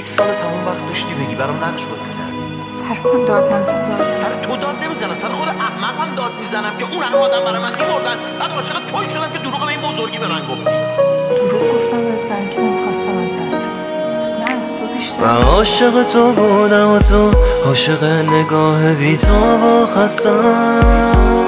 1 سال تمام وقت داشتی بگی برام نقش بازی کردی. سر من داد نزن. سر تو داد نمیزنم، سر خود احمقم داد میزنم که اون همه آدم برای من می‌مردن، بعد عاشق تویی شدم که دروغ به این بزرگی به من گفتی. دروغ گفتم بهت برای اینکه نمی‌خواستم از دست بدم. نه از تو بیشتر. من عاشق تو بودم و تو عاشق نگاه بی تو و خستم،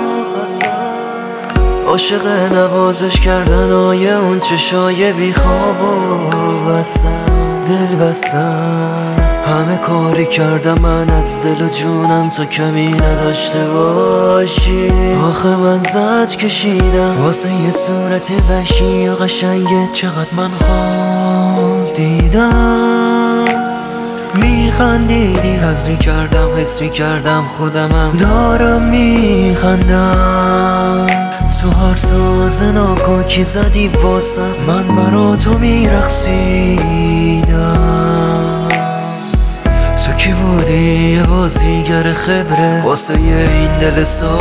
عاشق نوازش کردن های اون چشای بی خواب و بستم، دل بستم. همه کاری کردم من از دل و جونم تا کمی نداشته باشی. آخه من زج کشیدم واسه یه صورت وحشی و قشنگه، چقدر من خواب دیدم. میخندیدی حس میکردم، حس میکردم خودمم دارم میخندم. تو هر ساز ناکاکی زدی واسم، من برا تو میرقصیدم. تو کی بودی یه بازیگر خبره واسه این دل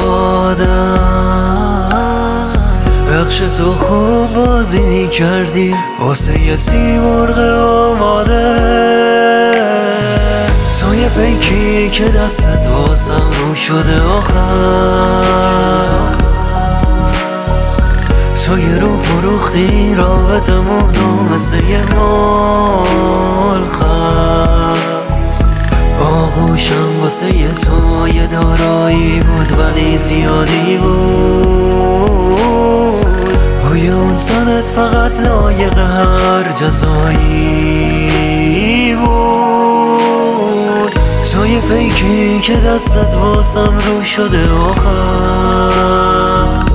سادم. بخش تو خوب بازی میکردی واسه یه سیمرغ آماده. تو یه پیکی که دستت واسم رو شده آخر. تو یه رو فروختی رابطمونو مثل یه مال خر. آغوشم واسه یه تو یه دارایی بود ولی زیادی بود. روی اون تنت فقط لایق هر جزایی بود. تو یه فیکی که دستت واسم رو شده آخر.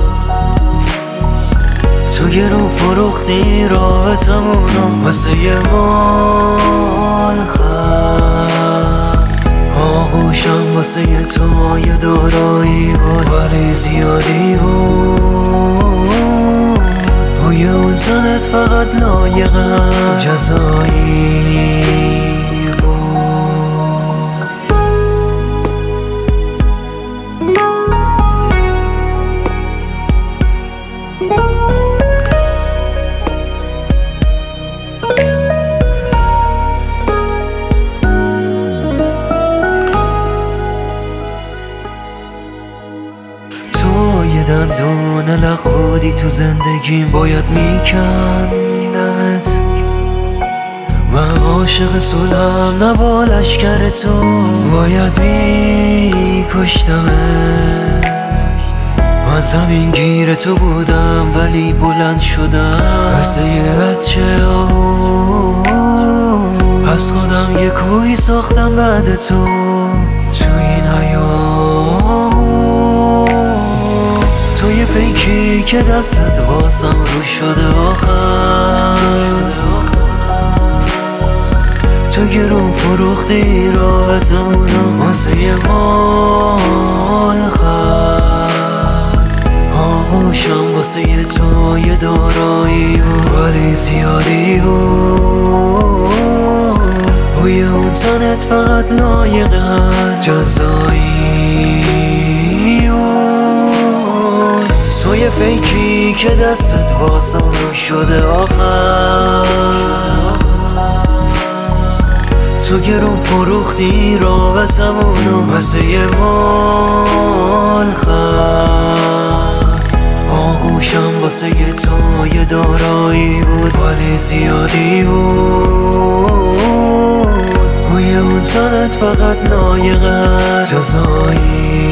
تو گرون فروختی رابطمونو مثل یه مال خر. آغوشم واسه یه تو یه دارایی بود ولی زیادی بود. روی اون تنت فقط لایق جزایی دندون لق بودی تو زندگیم، باید میکندمت. من عاشق صلحم نه با لشکر تو، باید میکشتمت. من زمین گیر تو بودم ولی بلند شدم مثل یه بچه از خودم یه کوهی ساختم بعد تو این حیات. تو یه فیکی که دستت واسم رو شده آخر. تو گرون فروختی رابطمونو واسه یه مال خر. آغوشم واسه یه تو یه دارایی بود ولی زیادی بود. روی اون تنت فقط لایق هر جزایی بود. تو یه فیکی که دستت واسم رو شده آخر. تو گرون فروختی رابطمونو مثل یه مال خر. آغوشم واسه یه تو یه دارایی بود ولی زیادی بود. روی اون تنت فقط لایق جزایی